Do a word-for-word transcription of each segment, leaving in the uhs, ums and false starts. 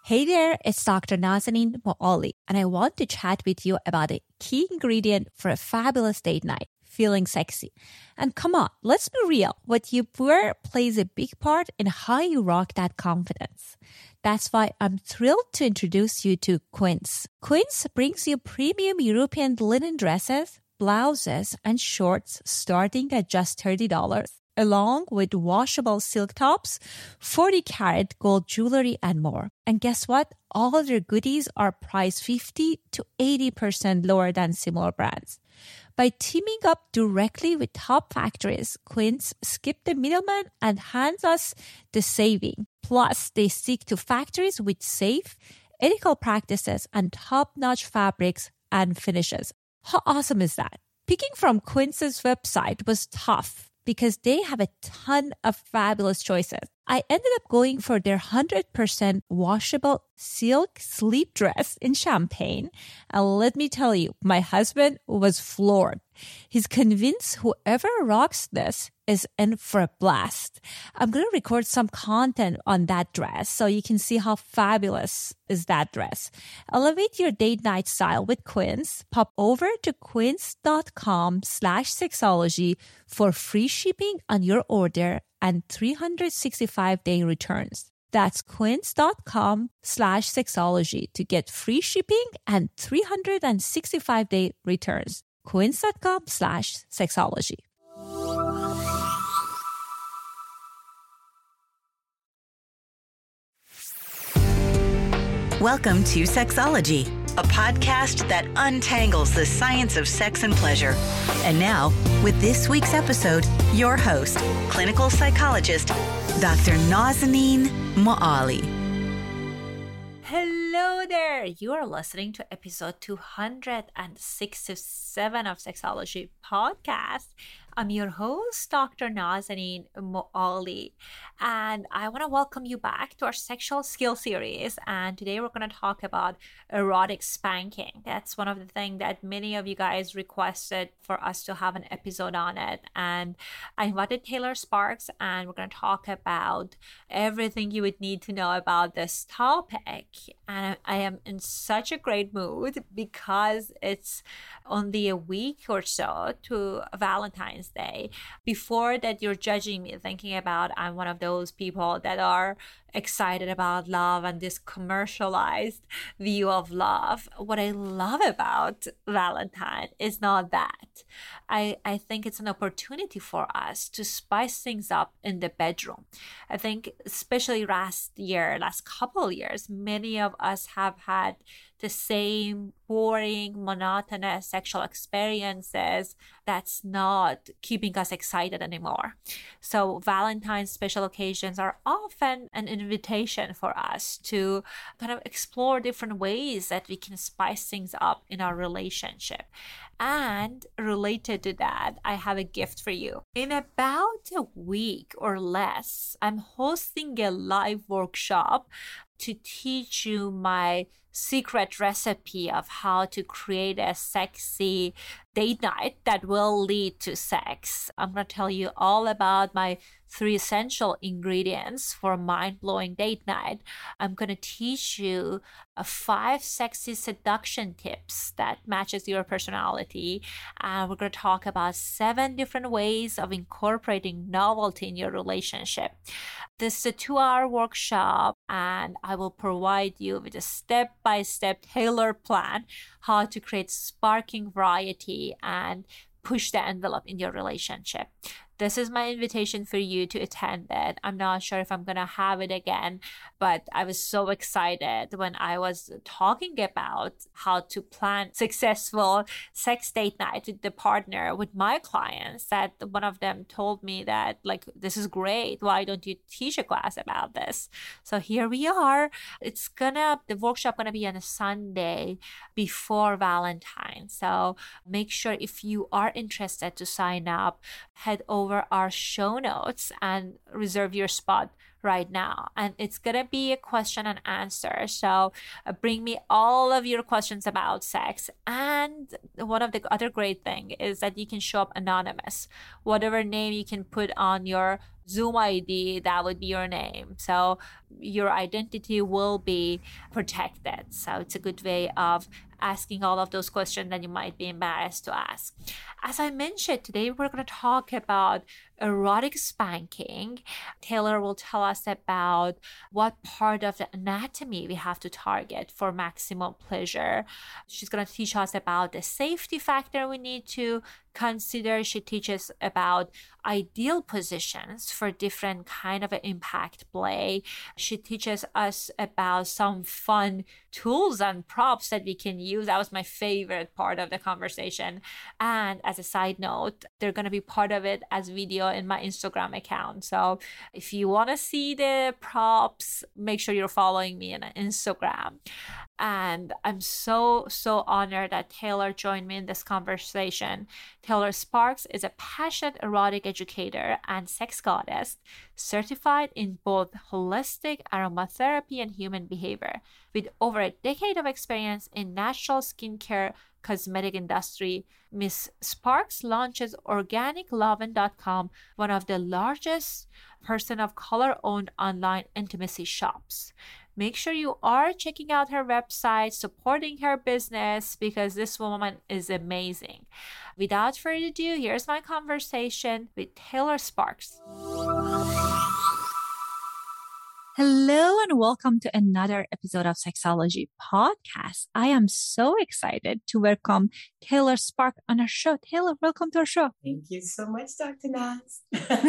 Hey there, it's Doctor Nazanin Moali, and I want to chat with you about a key ingredient for a fabulous date night, feeling sexy. And come on, let's be real. What you wear plays a big part in how you rock that confidence. That's why I'm thrilled to introduce you to Quince. Quince brings you premium European linen dresses, blouses, and shorts starting at just thirty dollars, along with washable silk tops, forty karat gold jewelry, and more. And guess what? All of their goodies are priced fifty to eighty percent lower than similar brands. By teaming up directly with top factories, Quince skipped the middleman and hands us the saving. Plus, they stick to factories with safe, ethical practices and top-notch fabrics and finishes. How awesome is that? Picking from Quince's website was tough because they have a ton of fabulous choices. I ended up going for their one hundred percent washable silk sleep dress in champagne. And let me tell you, my husband was floored. He's convinced whoever rocks this is in for a blast. I'm going to record some content on that dress so you can see how fabulous is that dress. Elevate your date night style with Quince. Pop over to quince.com slash sexology for free shipping on your order and three hundred sixty-five day returns. That's quince.com slash sexology to get free shipping and three hundred sixty-five day returns. Quince.com slash sexology. Welcome to Sexology, a podcast that untangles the science of sex and pleasure. And now, with this week's episode, your host, clinical psychologist, Doctor Nazanin Moali. Hello there. You are listening to episode two hundred sixty-seven of Sexology Podcast. I'm your host, Doctor Nazanin Moali, and I want to welcome you back to our sexual skill series. And today we're going to talk about erotic spanking. That's one of the things that many of you guys requested for us to have an episode on it. And I invited Taylor Sparks, and we're going to talk about everything you would need to know about this topic. And I am in such a great mood because it's only a week or so to Valentine's Day. Before that, you're judging me, thinking about I'm one of those people that are excited about love and this commercialized view of love. What I love about Valentine is not that. I, I think it's an opportunity for us to spice things up in the bedroom. I think especially last year, last couple of years, many of us have had the same boring, monotonous sexual experiences that's not keeping us excited anymore. So Valentine's special occasions are often an invitation for us to kind of explore different ways that we can spice things up in our relationship. And related to that, I have a gift for you. In about a week or less, I'm hosting a live workshop to teach you my secret recipe of how to create a sexy date night that will lead to sex. I'm going to tell you all about my three essential ingredients for a mind-blowing date night. I'm going to teach you uh, five sexy seduction tips that matches your personality. And we're going to talk about seven different ways of incorporating novelty in your relationship. This is a two-hour workshop, and I will provide you with a step-by-step tailored plan how to create sparking variety and push the envelope in your relationship. This is my invitation for you to attend it. I'm not sure if I'm going to have it again, but I was so excited when I was talking about how to plan successful sex date night with the partner with my clients, that one of them told me that, like, this is great. Why don't you teach a class about this? So here we are. It's gonna, the workshop gonna be on a Sunday before Valentine's. So make sure if you are interested to sign up, head over over our show notes and reserve your spot right now. And it's going to be a question and answer. So uh, bring me all of your questions about sex. And one of the other great thing is that you can show up anonymous. Whatever name you can put on your Zoom I D, that would be your name. So your identity will be protected. So it's a good way of asking all of those questions that you might be embarrassed to ask. As I mentioned, today we're going to talk about erotic spanking. Taylor will tell us about what part of the anatomy we have to target for maximum pleasure. She's going to teach us about the safety factor we need to consider. She teaches about ideal positions for different kind of an impact play. She teaches us about some fun tools and props that we can use. That was my favorite part of the conversation. And as a side note, they're going to be part of it as video in my Instagram account. So if you want to see the props, make sure you're following me on Instagram. And I'm so, so honored that Taylor joined me in this conversation. Taylor Sparks is a passionate erotic educator and sex goddess, certified in both holistic aromatherapy and human behavior. With over a decade of experience in natural skincare cosmetic industry, Miss Sparks launches organic lovin dot com, one of the largest person of color owned online intimacy shops. Make sure you are checking out her website, supporting her business, because this woman is amazing. Without further ado, here's my conversation with Taylor Sparks. Hello and welcome to another episode of Sexology Podcast. I am so excited to welcome Taylor Sparks on our show. Taylor, welcome to our show. Thank you so much, Doctor Naz.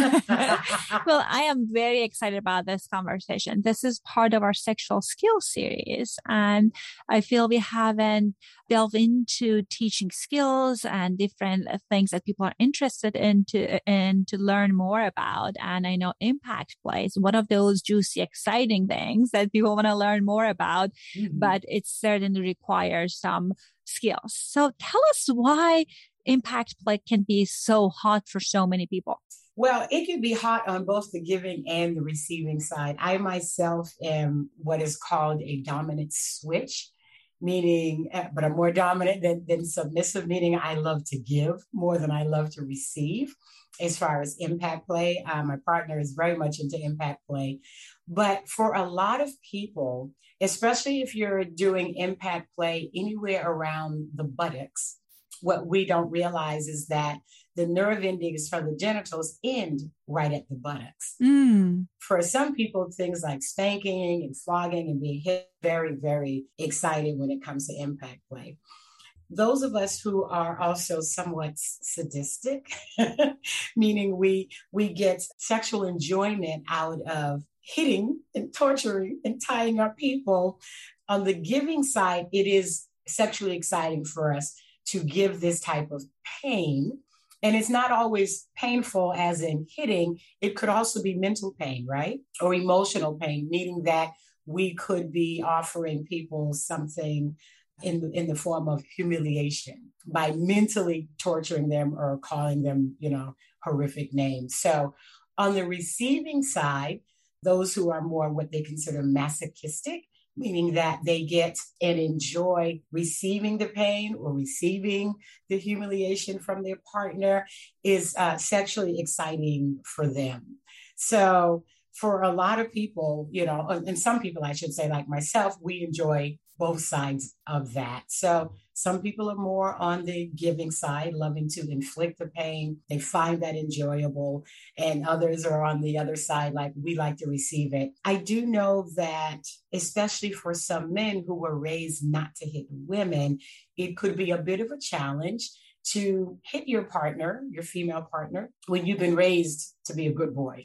Well, I am very excited about this conversation. This is part of our sexual skills series, and I feel we haven't delved into teaching skills and different things that people are interested in to, in to learn more about. And I know impact play is one of those juicy, exciting things that people want to learn more about, mm-hmm. but it certainly requires some skills. So tell us why impact play can be so hot for so many people. Well, it can be hot on both the giving and the receiving side. I myself am what is called a dominant switch, meaning, but I'm more dominant than, than submissive, meaning I love to give more than I love to receive. As far as impact play, uh, my partner is very much into impact play. But for a lot of people, especially if you're doing impact play anywhere around the buttocks, what we don't realize is that the nerve endings from the genitals end right at the buttocks. Mm. For some people, things like spanking and flogging and being hit, very, very exciting when it comes to impact play. Those of us who are also somewhat sadistic, meaning we we get sexual enjoyment out of hitting and torturing and tying up people, on the giving side, it is sexually exciting for us to give this type of pain. And it's not always painful as in hitting. It could also be mental pain, right? Or emotional pain, meaning that we could be offering people something in the, in the form of humiliation by mentally torturing them or calling them, you know, horrific names. So on the receiving side, those who are more what they consider masochistic, meaning that they get and enjoy receiving the pain or receiving the humiliation from their partner, is uh, sexually exciting for them. So for a lot of people, you know, and some people, I should say, like myself, we enjoy both sides of that. So some people are more on the giving side, loving to inflict the pain. They find that enjoyable. And others are on the other side, like we like to receive it. I do know that, especially for some men who were raised not to hit women, it could be a bit of a challenge to hit your partner, your female partner, when you've been raised to be a good boy.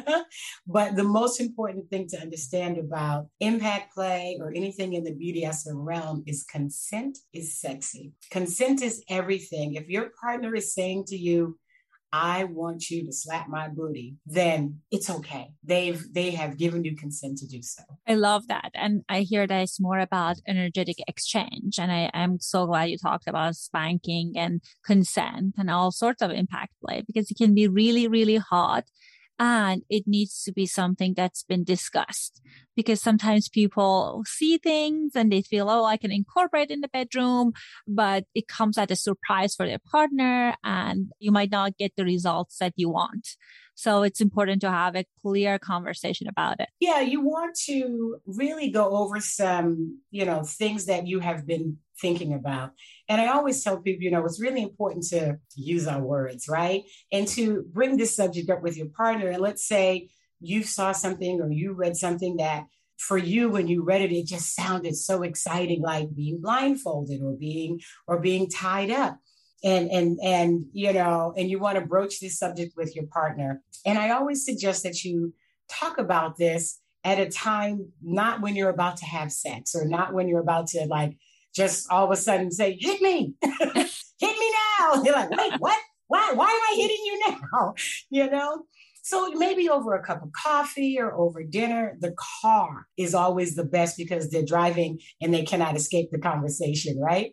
But the most important thing to understand about impact play or anything in the B D S M realm is consent is sexy. Consent is everything. If your partner is saying to you, I want you to slap my booty, then it's okay. They've, they have given you consent to do so. I love that. And I hear that it's more about energetic exchange. And I am so glad you talked about spanking and consent and all sorts of impact play, because it can be really, really hard. And it needs to be something that's been discussed, because sometimes people see things and they feel, oh, I can incorporate in the bedroom, but it comes at a surprise for their partner and you might not get the results that you want. So it's important to have a clear conversation about it. Yeah, you want to really go over some, you know, things that you have been thinking about. And I always tell people, you know, it's really important to use our words, right? And to bring this subject up with your partner. And let's say you saw something or you read something that for you, when you read it, it just sounded so exciting, like being blindfolded or being or being tied up. And, and, and, you know, and you want to broach this subject with your partner. And I always suggest that you talk about this at a time, not when you're about to have sex or not when you're about to like, just all of a sudden say, hit me, hit me now. You're like, wait, what? Why, why am I hitting you now? You know? So maybe over a cup of coffee or over dinner. The car is always the best because they're driving and they cannot escape the conversation, right?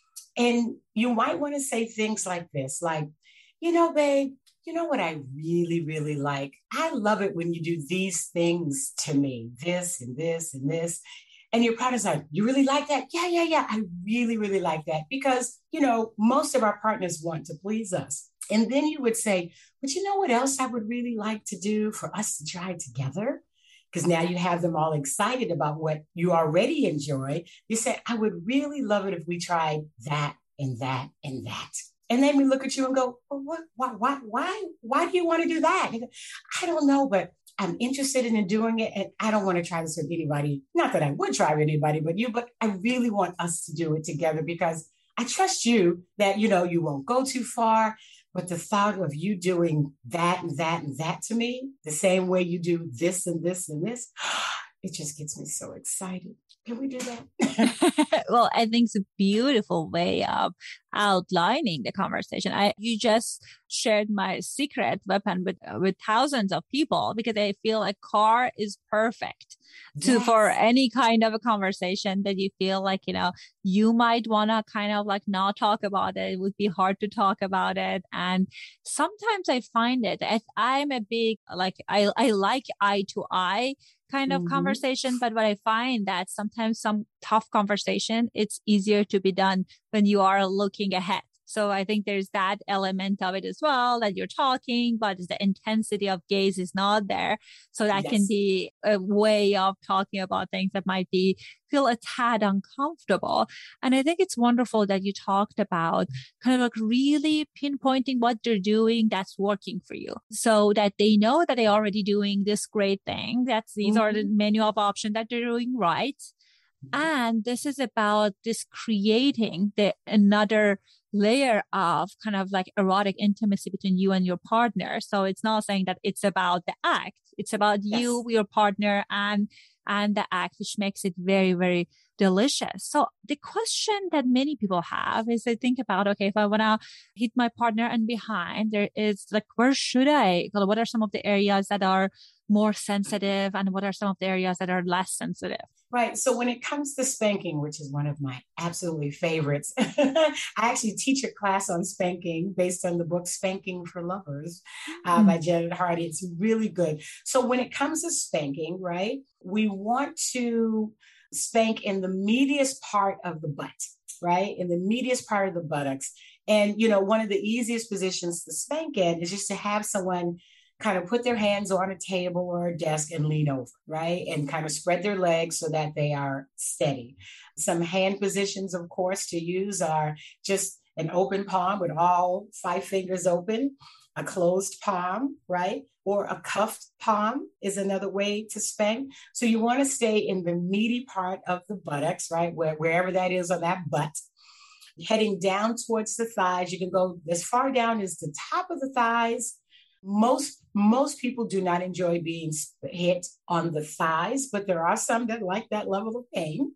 And you might want to say things like this, like, you know, babe, you know what I really, really like? I love it when you do these things to me, this and this and this. And your partner's like, you really like that? Yeah, yeah, yeah. I really, really like that. Because, you know, most of our partners want to please us. And then you would say, but you know what else I would really like to do for us to try together? Because now you have them all excited about what you already enjoy. You say, I would really love it if we tried that and that and that. And then we look at you and go, well, what, why, why, why, why do you want to do that? Go, I don't know, but I'm interested in doing it. And I don't want to try this with anybody. Not that I would try with anybody but you, but I really want us to do it together because I trust you that, you know, you won't go too far. But the thought of you doing that and that and that to me, the same way you do this and this and this, it just gets me so excited. Can we do that? Well, I think it's a beautiful way of outlining the conversation. I you just shared my secret weapon with with thousands of people because I feel a car is perfect to yes. for any kind of a conversation that you feel like, you know, you might want to kind of like not talk about it. It would be hard to talk about it. And sometimes I find it, I'm a big, like, I, I like eye to eye kind of mm-hmm. conversation. But what I find that sometimes some tough conversation, it's easier to be done when you are looking ahead. So I think there's that element of it as well, that you're talking, but the intensity of gaze is not there. So that yes. can be a way of talking about things that might be feel a tad uncomfortable. And I think it's wonderful that you talked about kind of like really pinpointing what they're doing that's working for you so that they know that they're already doing this great thing. That's these mm-hmm. are the menu of options that they're doing right. And this is about this creating the another layer of kind of like erotic intimacy between you and your partner. So it's not saying that it's about the act. It's about yes. you, your partner, and and the act, which makes it very, very delicious. So the question that many people have is they think about, okay, if I want to hit my partner and behind, there is like, where should I? What are some of the areas that are more sensitive and what are some of the areas that are less sensitive? Right. So when it comes to spanking, which is one of my absolutely favorites, I actually teach a class on spanking based on the book Spanking for Lovers uh, mm-hmm. by Janet Hardy. It's really good. So when it comes to spanking, right, we want to spank in the meatiest part of the butt, right? In the meatiest part of the buttocks. And, you know, one of the easiest positions to spank in is just to have someone kind of put their hands on a table or a desk and lean over, right? And kind of spread their legs so that they are steady. Some hand positions, of course, to use are just an open palm with all five fingers open, a closed palm, right? Or a cuffed palm is another way to spank. So you want to stay in the meaty part of the buttocks, right? Where, wherever that is on that butt. Heading down towards the thighs. You can go as far down as the top of the thighs. Most most people do not enjoy being hit on the thighs, but there are some that like that level of pain,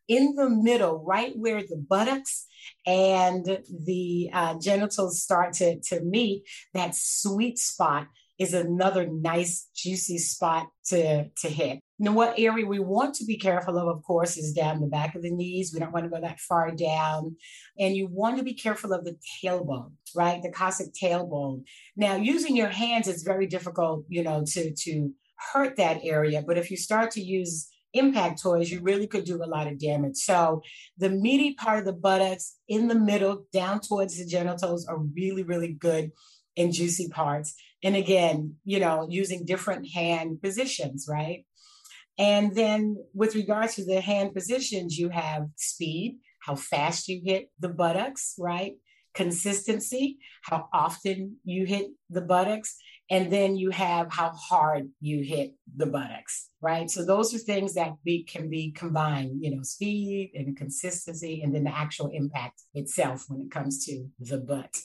in the middle, right where the buttocks and the uh, genitals start to, to meet, that sweet spot is another nice, juicy spot to, to hit. Now, what area we want to be careful of, of course, is down the back of the knees. We don't want to go that far down. And you want to be careful of the tailbone, right? The cossack tailbone. Now, using your hands is very difficult, you know, to, to hurt that area. But if you start to use impact toys, you really could do a lot of damage. So the meaty part of the buttocks in the middle, down towards the genitals, are really, really good and juicy parts. And again, you know, using different hand positions, right? And then with regards to the hand positions, you have speed, how fast you hit the buttocks, right? Consistency, how often you hit the buttocks. And then you have how hard you hit the buttocks, right? So those are things that be, can be combined, you know, speed and consistency, and then the actual impact itself when it comes to the butt.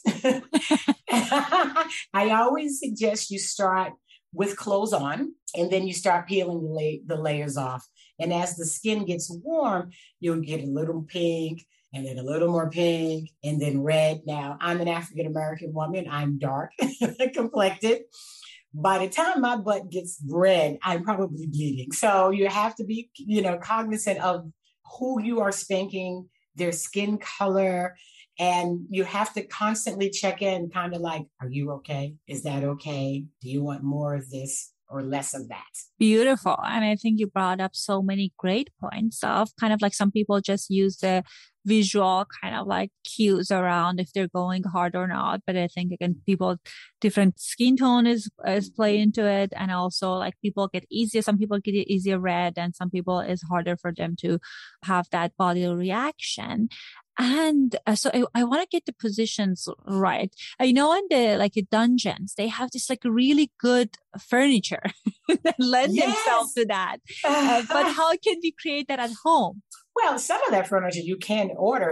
I always suggest you start with clothes on, and then you start peeling the, la- the layers off. And as the skin gets warm, you'll get a little pink, and then a little more pink, and then red. Now, I'm an African-American woman. I'm dark complected. By the time my butt gets red, I'm probably bleeding. So you have to be, you know, cognizant of who you are spanking, their skin color, and you have to constantly check in, kind of like, are you okay? Is that okay? Do you want more of this or less of that? Beautiful. And I think you brought up so many great points of kind of like some people just use the visual kind of like cues around if they're going hard or not. But I think again, people, different skin tone is, is play into it. And also like people get easier. Some people get easier red, and some people it's harder for them to have that body reaction. And uh, so I, I want to get the positions right. I know in the like dungeons, they have this like really good furniture that lend Yes. themselves to that. Uh, but how can we create that at home? Well, some of that furniture you can order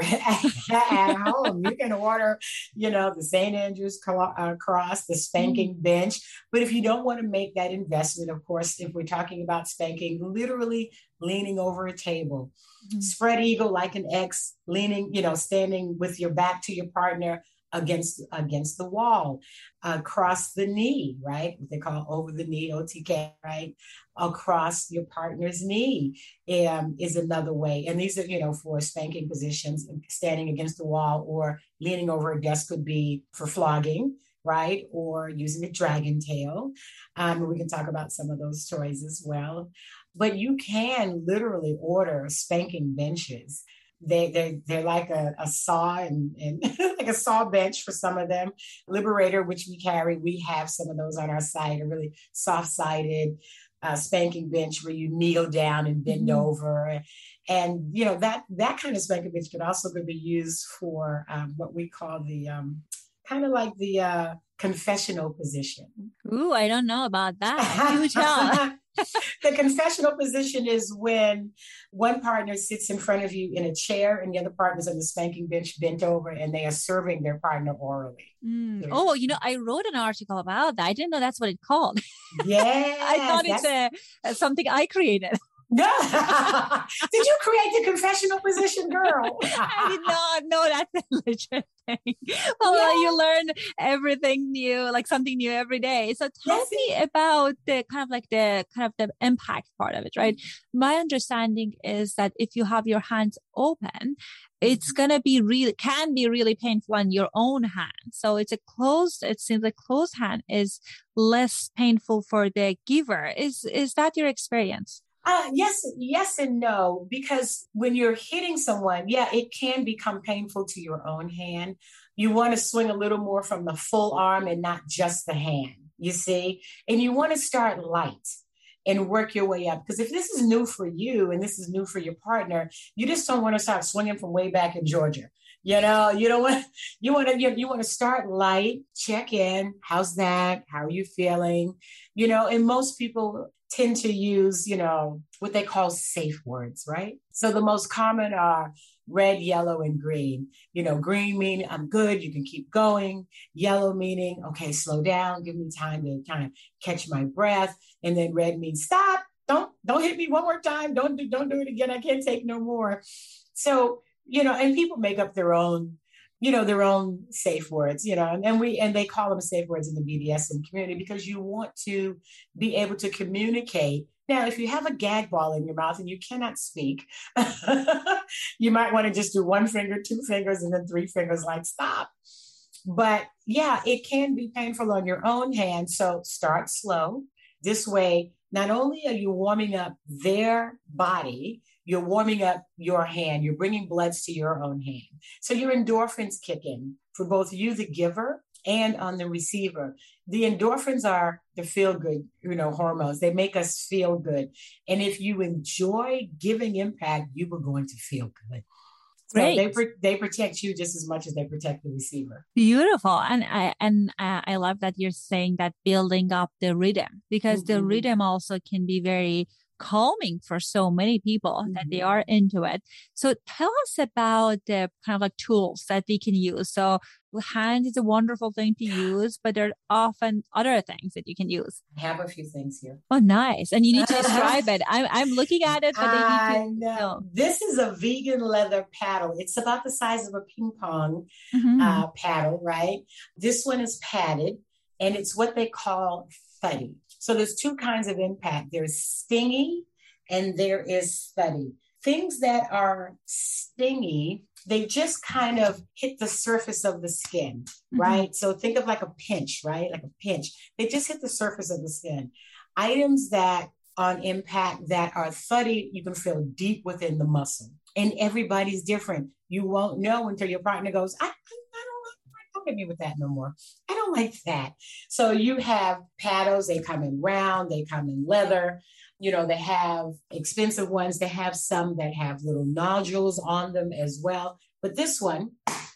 at home. You can order, you know, the Saint Andrew's cross, the spanking mm-hmm. bench. But if you don't want to make that investment, of course, if we're talking about spanking, literally leaning over a table, mm-hmm. spread eagle like an X, leaning, you know, standing with your back to your partner against against the wall, across the knee, right? What they call over the knee, O T K, right? Across your partner's knee um, is another way. And these are, you know, for spanking positions, standing against the wall or leaning over a desk could be for flogging, right? Or using a dragon tail. Um, we can talk about some of those toys as well. But you can literally order spanking benches. They, they, they're like a, a saw and, and like a saw bench for some of them. Liberator, which we carry, we have some of those on our site, a really soft-sided uh, spanking bench where you kneel down and bend mm-hmm. over. And, you know, that, that kind of spanking bench could also be used for um, what we call the um, kind of like the uh, confessional position. Ooh, I don't know about that. You tell. The confessional position is when one partner sits in front of you in a chair and the other partner's on the spanking bench bent over, and they are serving their partner orally. Mm. Oh, you know, I wrote an article about that. I didn't know that's what it's called. Yeah. I thought it's a, something I created. No. Did you create the confessional position, girl? I did not know that's a legit thing. Well, yeah. uh, you learn everything new, like something new every day. So tell yes. me about the kind of like the kind of the impact part of it, right? My understanding is that if you have your hands open, it's going to be really, can be really painful on your own hand. So it's a closed, it seems like closed hand is less painful for the giver. Is, is that your experience? Uh, yes, yes and no, because when you're hitting someone, yeah, it can become painful to your own hand. You want to swing a little more from the full arm and not just the hand, you see, and you want to start light and work your way up. Because if this is new for you and this is new for your partner, you just don't want to start swinging from way back in Georgia. You know, you don't want, you want to, you, you want to start light, check in. How's that? How are you feeling? You know, and most people tend to use, you know, what they call safe words, right? So the most common are red, yellow, and green. You know, green meaning I'm good, you can keep going. Yellow meaning, okay, slow down, give me time to kind of catch my breath. And then red means stop, don't, don't hit me one more time. Don't do, don't do it again. I can't take no more. So, you know, and people make up their own, you know, their own safe words, you know, and, and we, and they call them safe words in the B D S M community because you want to be able to communicate. Now, if you have a gag ball in your mouth and you cannot speak, you might want to just do one finger, two fingers, and then three fingers, like stop. But yeah, it can be painful on your own hand. So start slow. This way, not only are you warming up their body, you're warming up your hand. You're bringing bloods to your own hand. So your endorphins kick in for both you, the giver, and on the receiver. The endorphins are the feel-good, you know, hormones. They make us feel good. And if you enjoy giving impact, you are going to feel good. So Great. they they protect you just as much as they protect the receiver. Beautiful. And I and I, I love that you're saying that building up the rhythm, because mm-hmm. the rhythm also can be very calming for so many people mm-hmm. that they are into it. So tell us about the kind of like tools that they can use. So hand is a wonderful thing to use, but there are often other things that you can use. I have a few things here. Oh, nice. And you need to describe it. I'm, I'm looking at it, but I they need to know. know. This is a vegan leather paddle. It's about the size of a ping pong mm-hmm. uh, paddle, right? This one is padded, and it's what they call thuddy. So there's two kinds of impact. There's stingy and there is thuddy. Things that are stingy, they just kind of hit the surface of the skin, mm-hmm. right? So think of like a pinch, right? Like a pinch. They just hit the surface of the skin. Items that on impact that are thuddy, you can feel deep within the muscle. And everybody's different. You won't know until your partner goes, I, I, I don't like, don't hit me with that no more. I don't like that. So you have paddles, they come in round, they come in leather. You know, they have expensive ones. They have some that have little nodules on them as well. But this one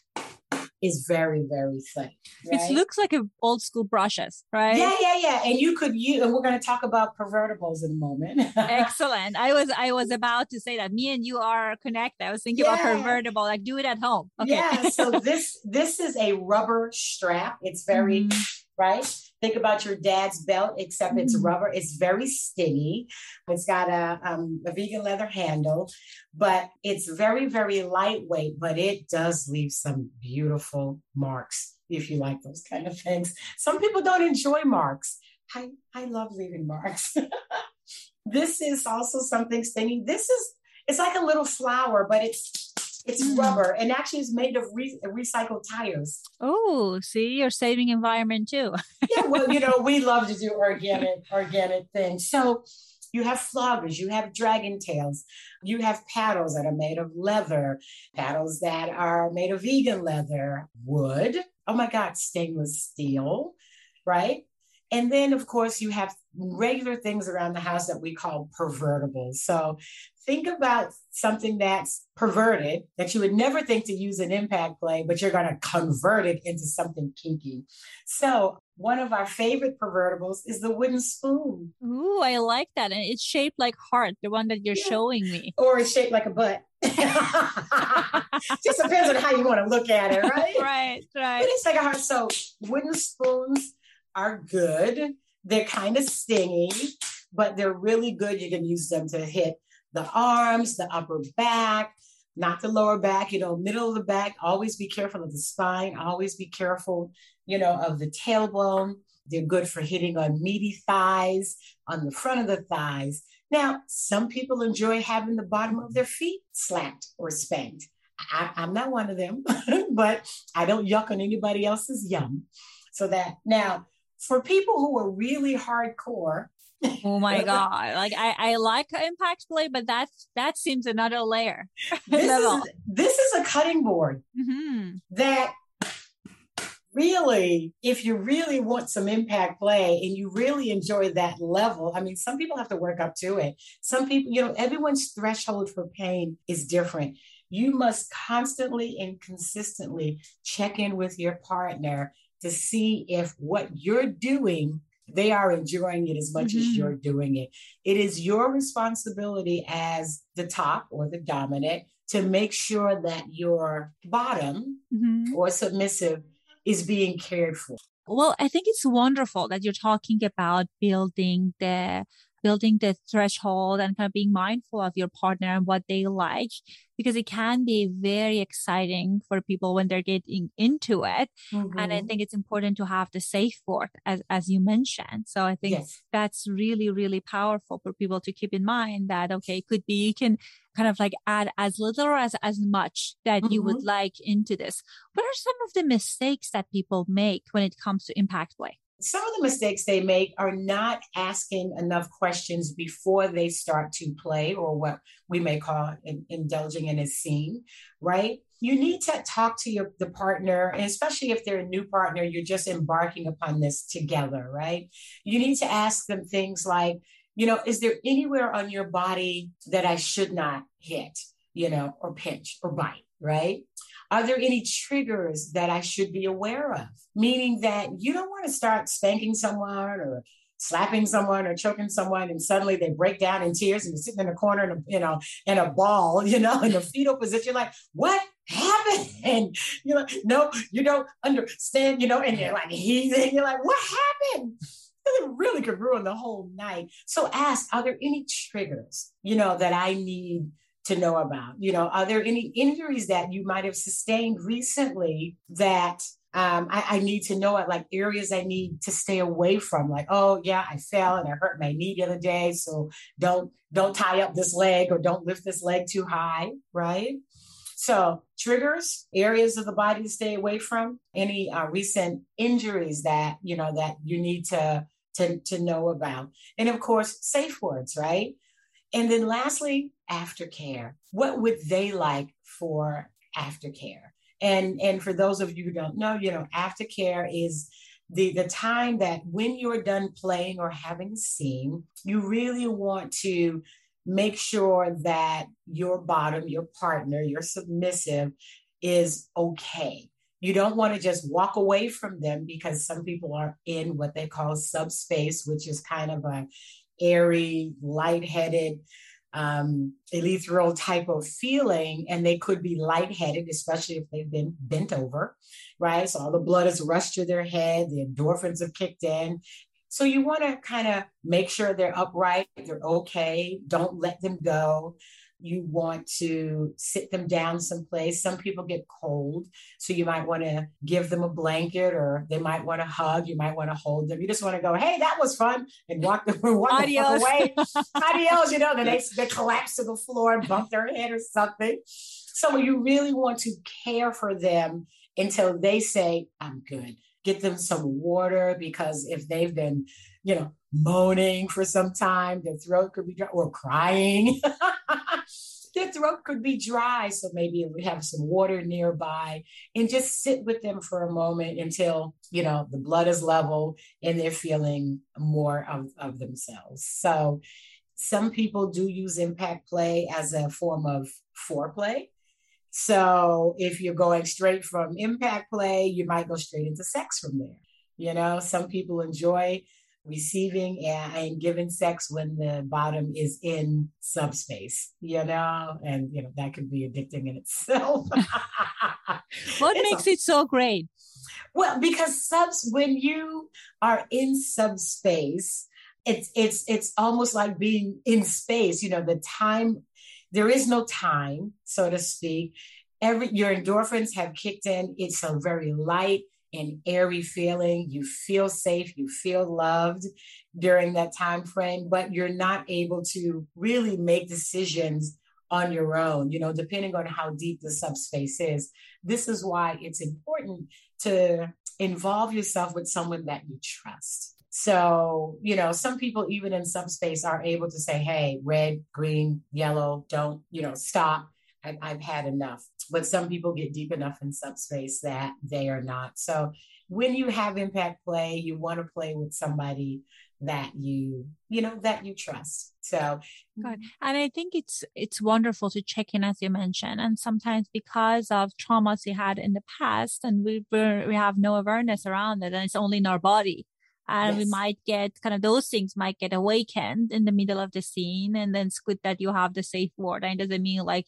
is very, very thin. Right? It looks like a old school brushes, right? Yeah, yeah, yeah. And you could use, and we're going to talk about pervertibles in a moment. Excellent. I was I was about to say that. Me and you are connected. I was thinking yeah. about pervertible, like do it at home. Okay. Yeah. So this this is a rubber strap. It's very mm. right. Think about your dad's belt, except it's mm. rubber. It's very skinny. It's got a, um, a vegan leather handle, but it's very, very lightweight, but it does leave some beautiful marks if you like those kind of things. Some people don't enjoy marks. I, I love leaving marks. This is also something stingy. This is, it's like a little flower, but it's It's mm. rubber, and actually it's made of re- recycled tires. Oh, see, you're saving environment too. Yeah, well, you know, we love to do organic, organic things. So you have floggers, you have dragon tails, you have paddles that are made of leather, paddles that are made of vegan leather, wood. Oh my God, stainless steel, right? And then, of course, you have regular things around the house that we call pervertibles. So think about something that's perverted that you would never think to use an impact play, but you're going to convert it into something kinky. So one of our favorite pervertibles is the wooden spoon. Ooh, I like that. And it's shaped like heart, the one that you're yeah. showing me. Or it's shaped like a butt. Just depends on how you want to look at it, right? Right, right. But it's like a heart. So wooden spoons are good. They're kind of stingy, but they're really good. You can use them to hit the arms, the upper back, not the lower back, you know, middle of the back. Always be careful of the spine. Always be careful, you know, of the tailbone. They're good for hitting on meaty thighs, on the front of the thighs. Now, some people enjoy having the bottom of their feet slapped or spanked. I, I'm not one of them, but I don't yuck on anybody else's yum. So that now, for people who are really hardcore. Oh my God. Like I, I like impact play, but that's, that seems another layer. This, is, this is a cutting board mm-hmm. that really, if you really want some impact play and you really enjoy that level, I mean, some people have to work up to it. Some people, you know, everyone's threshold for pain is different. You must constantly and consistently check in with your partner to see if what you're doing, they are enjoying it as much mm-hmm. as you're doing it. It is your responsibility as the top or the dominant to make sure that your bottom mm-hmm. or submissive is being cared for. Well, I think it's wonderful that you're talking about building the building the threshold and kind of being mindful of your partner and what they like, because it can be very exciting for people when they're getting into it. Mm-hmm. And I think it's important to have the safe word, as, as you mentioned. So I think yes. that's really, really powerful for people to keep in mind that, okay, it could be, you can kind of like add as little or as, as much that mm-hmm. you would like into this. What are some of the mistakes that people make when it comes to impact play? Some of the mistakes they make are not asking enough questions before they start to play, or what we may call in, indulging in a scene, right? You need to talk to your the partner, and especially if they're a new partner, you're just embarking upon this together, right? You need to ask them things like, you know, is there anywhere on your body that I should not hit, you know, or pinch or bite, right? Are there any triggers that I should be aware of? Meaning that you don't want to start spanking someone or slapping someone or choking someone and suddenly they break down in tears and you're sitting in a corner in a, you know, in a ball, you know, in a fetal position, like, what happened? And you're like, no, you don't understand, you know, and you're like, heaving, you're like, what happened? It really could ruin the whole night. So ask, are there any triggers, you know, that I need to know about? You know, are there any injuries that you might have sustained recently that um, I, I need to know, like areas I need to stay away from? Like, oh yeah, I fell and I hurt my knee the other day, so don't don't tie up this leg or don't lift this leg too high, right? So triggers, areas of the body to stay away from, any uh, recent injuries that you know that you need to to to know about, and of course, safe words, right? And then lastly, aftercare. What would they like for aftercare? And, and for those of you who don't know, you know, aftercare is the, the time that when you're done playing or having a scene, you really want to make sure that your bottom, your partner, your submissive is okay. You don't want to just walk away from them, because some people are in what they call subspace, which is kind of a airy, lightheaded, um, ethereal type of feeling, and they could be lightheaded, especially if they've been bent over, right? So all the blood has rushed to their head, the endorphins have kicked in. So you want to kind of make sure they're upright, they're okay, don't let them go. You want to sit them down someplace. Some people get cold, so you might want to give them a blanket, or they might want to hug. You might want to hold them. You just want to go, hey, that was fun, and walk them walk the fuck away. Adios, you know, then they, they collapse to the floor and bump their head or something. So you really want to care for them until they say, I'm good. Get them some water, because if they've been, you know, moaning for some time, their throat could be dry, or crying. Their throat could be dry. So maybe we have some water nearby, and just sit with them for a moment until, you know, the blood is level and they're feeling more of, of themselves. So some people do use impact play as a form of foreplay. So if you're going straight from impact play, you might go straight into sex from there. You know, some people enjoy receiving and, and giving sex when the bottom is in subspace, you know, and, you know, that could be addicting in itself. What it's makes a, it so great? Well, because subs, when you are in subspace, it's, it's, it's almost like being in space, you know, the time, there is no time, so to speak. Every, your endorphins have kicked in. It's a very light and airy feeling. You feel safe, you feel loved during that time frame, but you're not able to really make decisions on your own, you know, depending on how deep the subspace is. This is why it's important to involve yourself with someone that you trust. So, you know, some people, even in subspace, are able to say, hey, red, green, yellow, don't, you know, stop. I, I've had enough. But some people get deep enough in subspace that they are not. So when you have impact play, you want to play with somebody that you, you know, that you trust. So, good. And I think it's, it's wonderful to check in, as you mentioned. And sometimes because of traumas we had in the past, and we, we're, we have no awareness around it, and it's only in our body. And yes. we might get kind of those things might get awakened in the middle of the scene. And then it's good that you have the safe word. And it doesn't mean like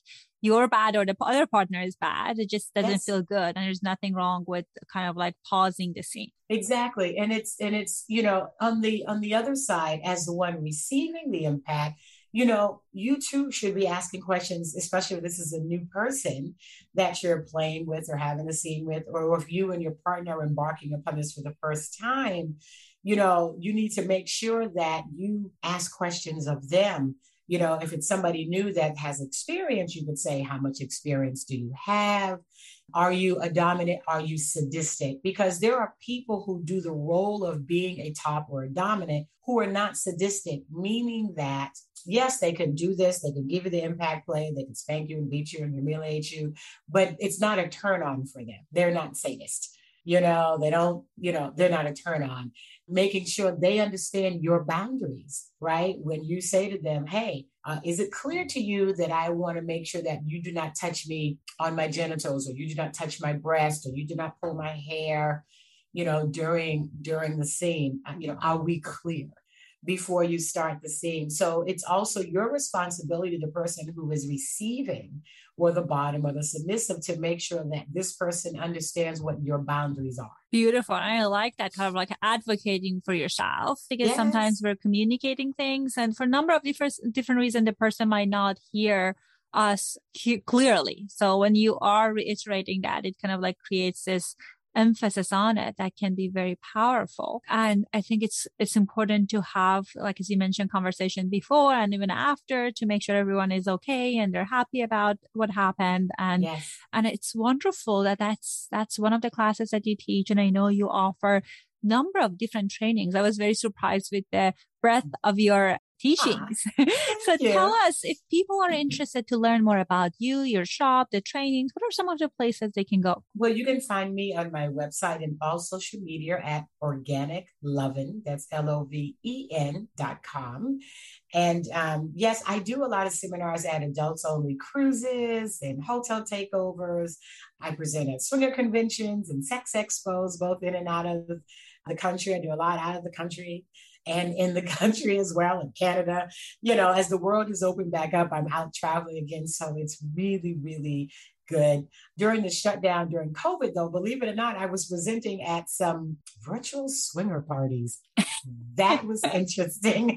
you're bad or the other partner is bad. It just doesn't Yes. feel good. And there's nothing wrong with kind of like pausing the scene. Exactly. And it's, and it's, you know, on the, on the other side, as the one receiving the impact, you know, you too should be asking questions, especially if this is a new person that you're playing with or having a scene with, or if you and your partner are embarking upon this for the first time. You know, you need to make sure that you ask questions of them. You know, if it's somebody new that has experience, you could say, how much experience do you have? Are you a dominant? Are you sadistic? Because there are people who do the role of being a top or a dominant who are not sadistic, meaning that, yes, they can do this. They can give you the impact play. They can spank you and beat you and humiliate you, but it's not a turn on for them. They're not sadists. You know, they don't, you know, they're not a turn on. Making sure they understand your boundaries, right? When you say to them, hey, uh, is it clear to you that I want to make sure that you do not touch me on my genitals, or you do not touch my breast, or you do not pull my hair, you know, during, during the scene? You know, are we clear before you start the scene? So it's also your responsibility, the person who is receiving, or the bottom or the submissive, to make sure that this person understands what your boundaries are. Beautiful. I like that, kind of like advocating for yourself, because Yes. sometimes we're communicating things, and for a number of different different reasons, the person might not hear us clearly. So when you are reiterating that, it kind of like creates this emphasis on it that can be very powerful. And I think it's it's important to have, like as you mentioned, conversation before and even after, to make sure everyone is okay and they're happy about what happened. And Yes. and it's wonderful that that's that's one of the classes that you teach, and I know you offer number of different trainings. I was very surprised with the breadth of your teachings. So you. tell us, if people are interested to learn more about you, your shop, the trainings, what are some of the places they can go? Well, you can find me on my website and all social media at Organic Lovin'. That's L O V E N dot com. And um, yes, I do a lot of seminars at adults only cruises and hotel takeovers. I present at swinger conventions and sex expos, both in and out of the country. I do a lot out of the country and in the country as well, in Canada. You know, as the world is opened back up, I'm out traveling again. So it's really, really good. During the shutdown, during COVID, though, believe it or not, I was presenting at some virtual swinger parties. That was interesting.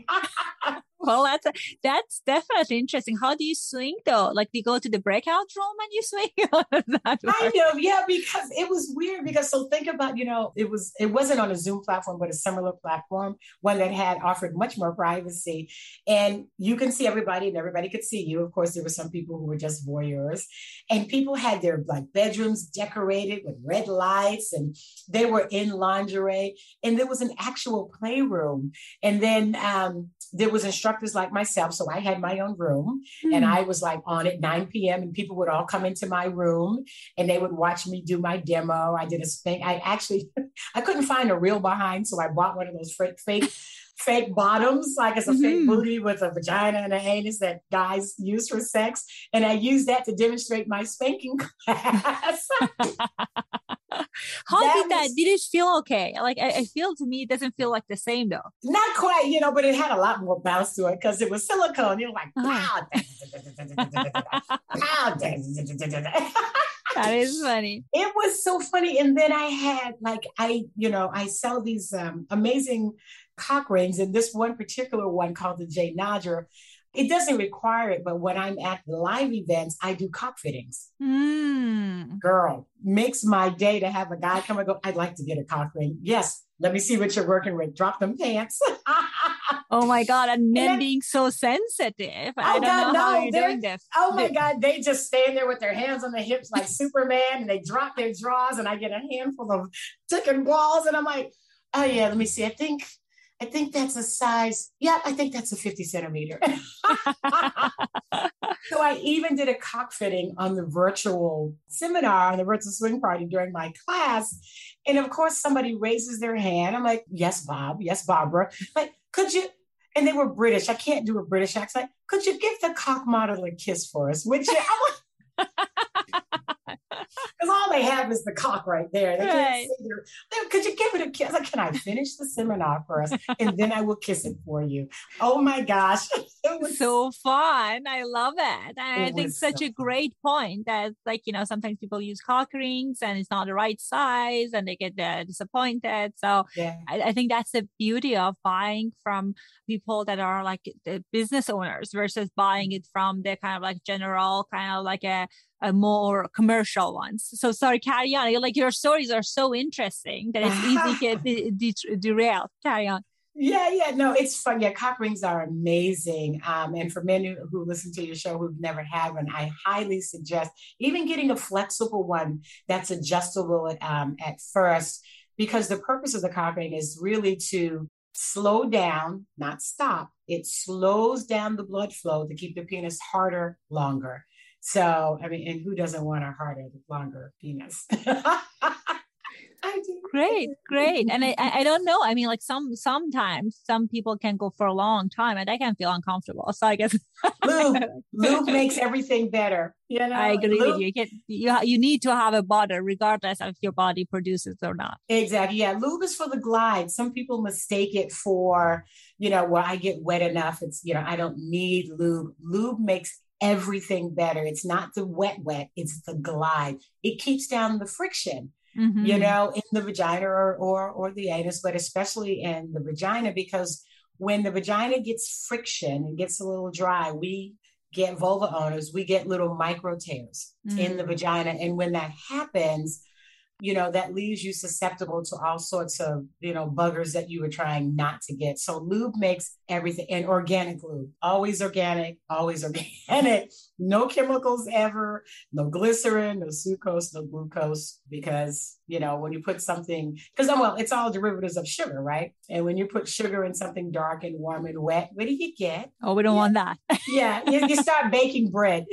Well, that's a, that's definitely interesting. How do you swing though? Like, do you go to the breakout room and you swing? I know, yeah, because it was weird. Because so think about, you know, it was it wasn't on a Zoom platform, but a similar platform, one that had offered much more privacy, and you can see everybody, and everybody could see you. Of course, there were some people who were just voyeurs, and people had their like bedrooms decorated with red lights, and they were in lingerie, and there was an actual playroom, and then um, there was instructors like myself. So I had my own room mm. and I was like on at nine p.m. and people would all come into my room and they would watch me do my demo. I did a spank. I actually, I couldn't find a reel behind. So I bought one of those fake, fake, fake bottoms, like it's a mm-hmm. fake booty with a vagina and an anus that guys use for sex. And I used that to demonstrate my spanking class. How that did that? Was, did it feel okay? Like, I, I feel to me, it doesn't feel like the same though. Not quite, you know, but it had a lot more bounce to it because it was silicone. You know, like, pow, pow. That is funny. It was so funny. And then I had like, I, you know, I sell these um, amazing cock rings, and this one particular one called the J Nodger. It doesn't require it, but when I'm at the live events, I do cock fittings. Mm. Girl, makes my day to have a guy come and go, I'd like to get a cock ring. Yes, let me see what you're working with. Drop them pants. Oh my God, and men and then, being so sensitive. I oh don't God, know no, how you're doing this. Oh my God, they just stand there with their hands on their hips like Superman, and they drop their drawers, and I get a handful of ticking balls, and I'm like, oh yeah, let me see. I think I think that's a size. Yeah, I think that's a fifty centimeter. So I even did a cock fitting on the virtual seminar, on the virtual swing party during my class. And of course, somebody raises their hand. I'm like, yes, Bob. Yes, Barbara. Like, could you? And they were British. I can't do a British accent. Could you give the cock model a kiss for us? Would you? Because all they have is the cock right there. They can't Right. say their, could you give it a kiss? Like, can I finish the seminar first and then I will kiss it for you? Oh my gosh. It was So fun. I love it. And I it think was such so a fun. great point that, like, you know, sometimes people use cock rings and it's not the right size and they get uh, disappointed. So Yeah. I, I think that's the beauty of buying from people that are like the business owners versus buying it from the kind of like general, kind of like a, a more commercial ones. So sorry, carry on. Like your stories are so interesting that it's easy to get de- de- derailed. Carry on. Yeah, yeah, no, it's fun. Yeah, cock rings are amazing. Um, and for men who, who listen to your show who've never had one, I highly suggest even getting a flexible one that's adjustable um, at first, because the purpose of the cock ring is really to slow down, not stop. It slows down the blood flow to keep the penis harder longer. So, I mean, and who doesn't want a harder, longer penis? I do. Great, great. And I, I don't know. I mean, like some, sometimes some people can go for a long time and I can feel uncomfortable. So I guess Lube, lube makes everything better. You know, I agree lube, with you. You, get, you. You need to have a bottle regardless of if your body produces or not. exactly. Yeah, lube is for the glide. Some people mistake it for, you know, well, I get wet enough. It's, you know, I don't need lube. Lube makes everything better. It's not the wet, wet. It's the glide. It keeps down the friction. Mm-hmm. You know, in the vagina or, or or the anus, but especially in the vagina, because when the vagina gets friction and gets a little dry, we get vulva owners, we get little micro tears mm. in the vagina. And when that happens, you know, that leaves you susceptible to all sorts of, you know, buggers that you were trying not to get. So lube makes everything, and organic lube, always organic, always organic, no chemicals ever, no glycerin, no sucrose, no glucose, because, you know, when you put something, because well, it's all derivatives of sugar, right? And when you put sugar in something dark and warm and wet, what do you get? Oh, we don't yeah. want that. yeah, you, you start baking bread.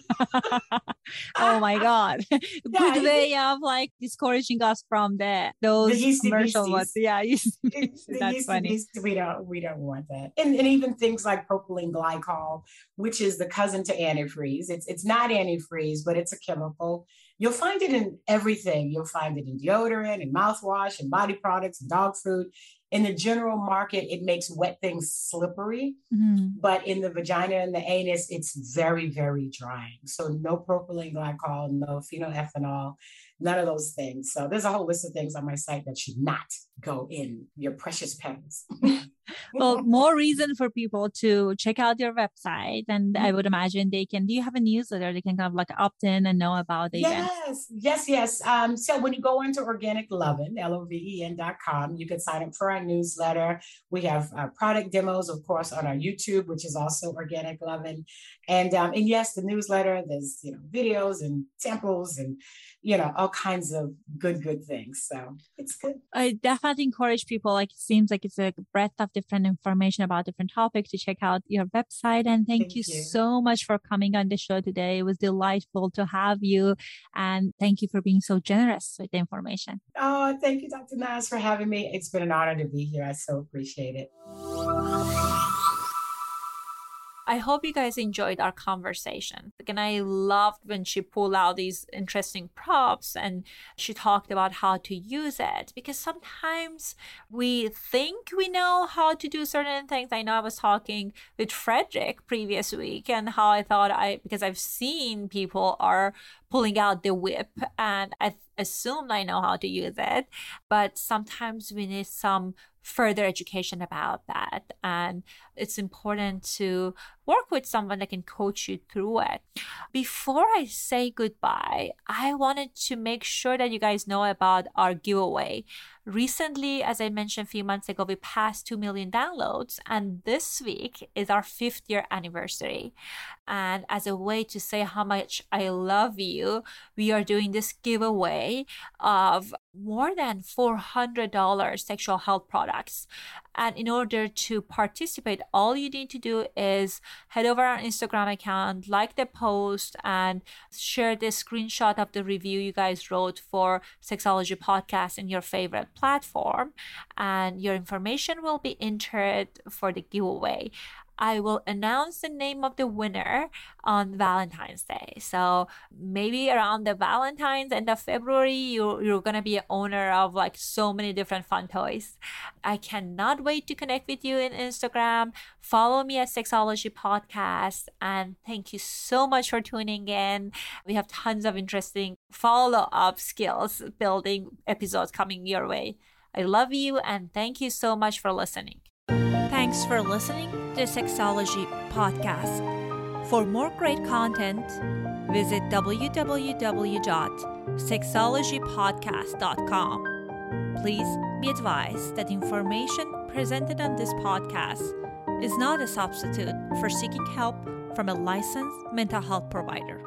Oh my God. Good yeah, way of like discouraging us from the those the commercial ones. Yeah, that's funny. We don't we don't want that. And, and even things like propylene glycol, which is the cousin to antifreeze. It's it's not antifreeze, but it's a chemical. You'll find it in everything. You'll find it in deodorant and mouthwash and body products and dog food. In the general market, it makes wet things slippery, mm-hmm. but in the vagina and the anus, it's very, very drying. So no propylene glycol, no phenylethanol, none of those things. So there's a whole list of things on my site that should not go in your precious pens. Well, more reason for people to check out your website. And mm-hmm. I would imagine they can, do you have a newsletter? They can kind of like opt in and know about the yes, events. Yes, yes, Um, so when you go into Organic Lovin', L O V E N dot com, you can sign up for our newsletter. We have uh, product demos, of course, on our YouTube, which is also Organic Lovin'. And, um, and yes, the newsletter, there's, you know, videos and samples and, you know, all kinds of good, good things. So it's good. I definitely encourage people, like it seems like it's a breadth of different information about different topics, to check out your website. And thank, thank you, you so much for coming on the show today. It was delightful to have you. And thank you for being so generous with the information. Oh, thank you, Doctor Naz, for having me. It's been an honor to be here. I so appreciate it. I hope you guys enjoyed our conversation. And I loved when she pulled out these interesting props and she talked about how to use it, because sometimes we think we know how to do certain things. I know I was talking with Frederick previous week and how I thought I, because I've seen people are pulling out the whip and I assumed I know how to use it, but sometimes we need some further education about that. And it's important to work with someone that can coach you through it. Before I say goodbye, I wanted to make sure that you guys know about our giveaway. Recently, as I mentioned a few months ago, we passed two million downloads, and this week is our fifth year anniversary. And as a way to say how much I love you, we are doing this giveaway of more than four hundred dollars sexual health products. And in order to participate, all you need to do is head over our Instagram account, like the post, and share the screenshot of the review you guys wrote for Sexology Podcast in your favorite platform. And your information will be entered for the giveaway. I will announce the name of the winner on Valentine's Day. So maybe around the Valentine's end of February, you, you're going to be an owner of like so many different fun toys. I cannot wait to connect with you in Instagram. Follow me at Sexology Podcast. And thank you so much for tuning in. We have tons of interesting follow-up skills building episodes coming your way. I love you and thank you so much for listening. Thanks for listening to the Sexology Podcast. For more great content, visit w w w dot sexology podcast dot com. Please be advised that information presented on this podcast is not a substitute for seeking help from a licensed mental health provider.